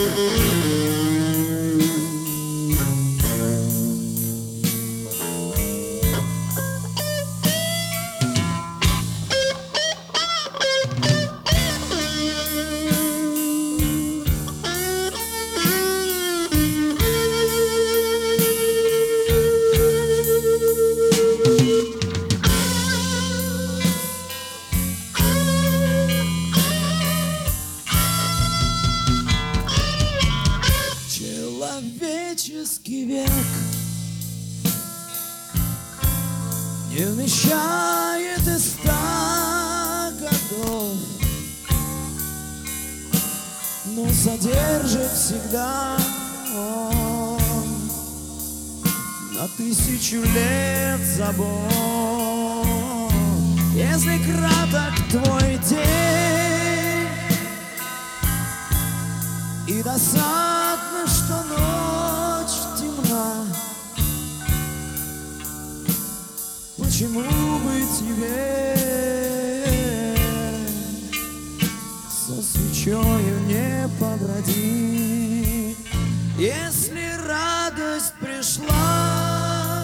Человеческий век не вмещает и 100 годов, но содержит всегда он на 1000 лет забот. Если краток твой день и досадно, что ночь темна, почему бы тебе со свечою не побродить? Если радость пришла,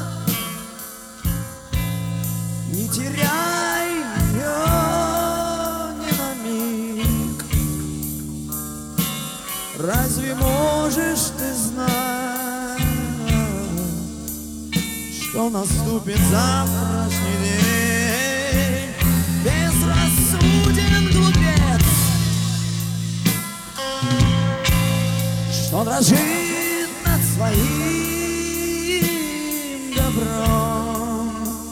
не теряй ее ни на миг. Разве можешь ты знать, что наступит завтрашний день? Безрассуден глупец, что дрожит над своим добром,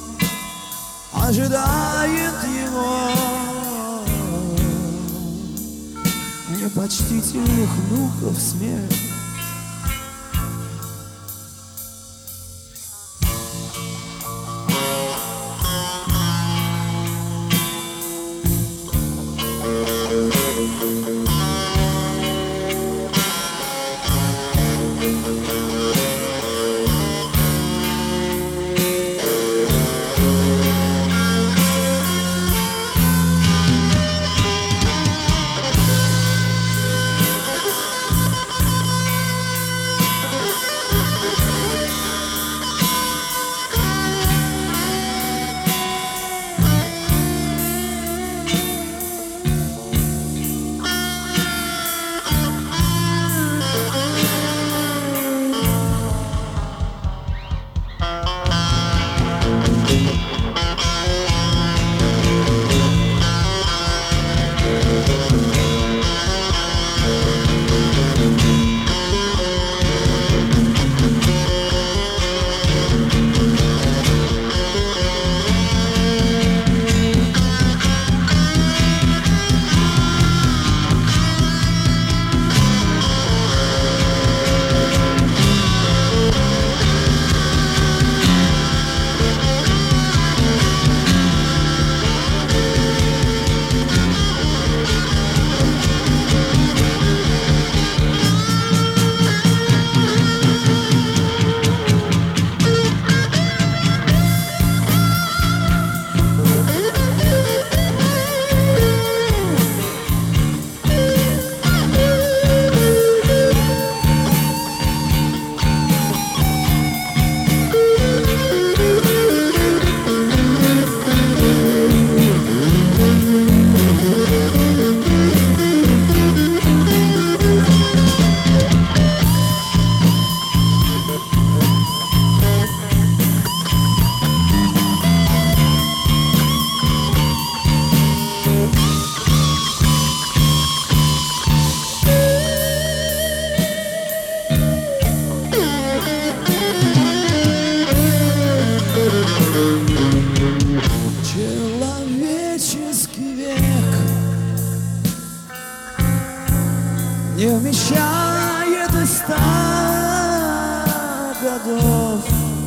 ожидает его непочтительных внуков смерть. Человеческий век не вмещает и 100 годов,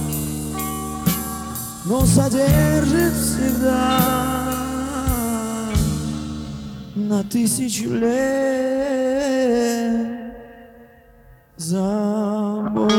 но содержит всегда на 1000 лет забот.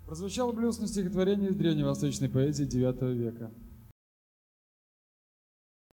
Прозвучало блюзное стихотворение из древневосточной поэзии IX века.